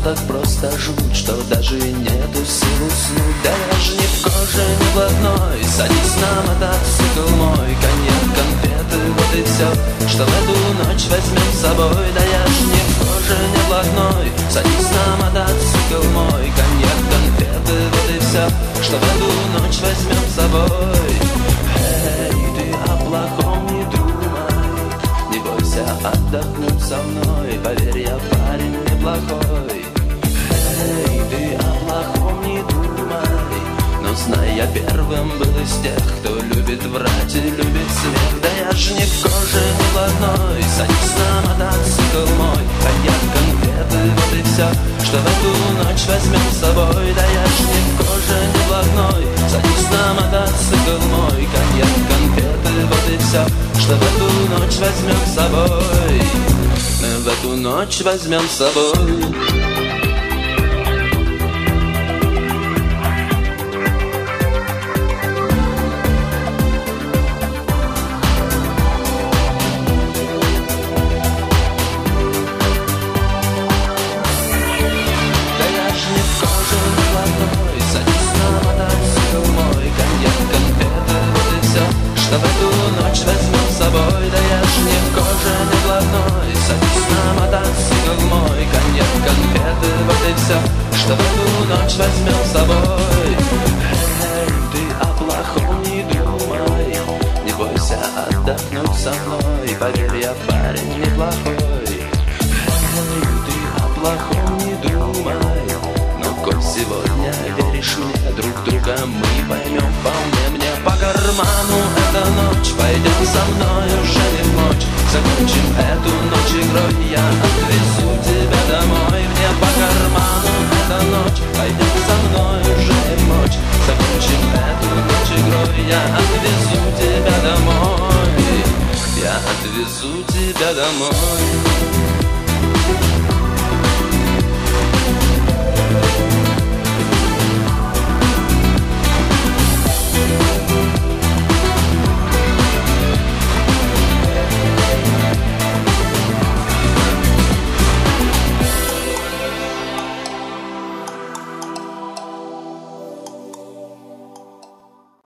так просто жуть, что даже нету сил уснуть. Да я ж не в коже, не блатной, садись на мотоцикл мой, коньяк, конфеты, вот и все, что в эту ночь возьмем с собой. Да я ж не в коже, не блатной, садись на мотоцикл мой, коньяк, конфеты, вот и все, что в эту ночь возьмем с собой. Эй, ты о плохом не думай, не бойся отдохнуть со мной, поверь, я парень неплохой. Эй, ты о плохом не думай, но знай, я первым был из тех, кто любит врать и любит смех. Да я ж не в коже, не блатной, садись на мотоцикл мой, коньяк, конфеты, вот и все, что в эту ночь возьмем с собой. Да я ж не в коже, не блатной, садись на мотоцикл мой, коньяк, конфеты, вот и все, что в эту ночь возьмем с собой. Мы в эту ночь возьмем с собой. Что в эту ночь возьмем с собой. Да я ж не в коже, не блатной, садись на мотоцикл мой, коньяк, конфеты, вот и все, что в эту ночь возьмем с собой. Эй, ты о плохом не думай, не бойся отдохнуть со мной, поверь, я парень неплохой. Эй, ты о плохом не думай, но коль сегодня веришь мне, друг друга мы поймем вполне. Мне по карману эта ночь, пойдем со мной уже не в ночь, закончим эту ночь игрой, я отвезу тебя домой. Мне по карману эта ночь, пойдем со мной уже не в ночь, закончим эту ночь игрой, я отвезу тебя домой, я отвезу тебя домой.